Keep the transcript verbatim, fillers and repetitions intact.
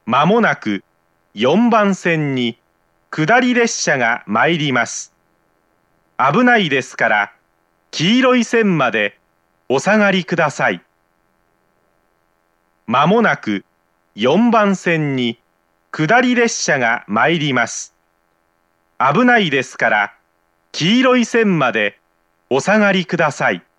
まもなくよんばん線に下り列車が参ります。危ないですから黄色い線までお下がりください。まもなくよんばん線に下り列車が参ります。危ないですから黄色い線までお下がりください。